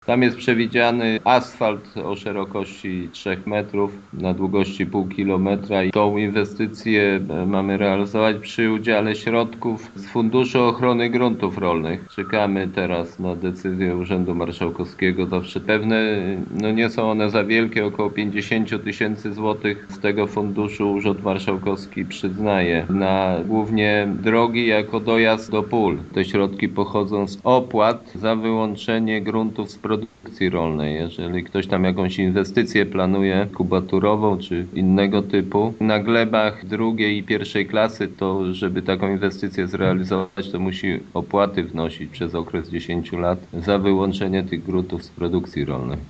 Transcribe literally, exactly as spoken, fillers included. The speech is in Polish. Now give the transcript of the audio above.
Tam jest przewidziany asfalt o szerokości trzech metrów, na długości pół kilometra i tą inwestycję mamy realizować przy udziale środków z Funduszu Ochrony Gruntów Rolnych. Czekamy teraz na decyzję Urzędu Marszałkowskiego. Zawsze pewne, no nie są one za wielkie, około pięćdziesiąt tysięcy złotych z tego funduszu Urząd Marszałkowski przyznaje na głównie drogi jako dojazd do pól. Te środki pochodzą z opłat za wyłączenie gruntów z produkcji rolnej. Jeżeli ktoś tam jakąś inwestycję planuje, kubaturową czy innego typu, na glebach drugiej i pierwszej klasy, to żeby taką inwestycję zrealizować, to musi opłaty wnosić przez okres dziesięciu lat za wyłączenie tych gruntów z produkcji rolnej.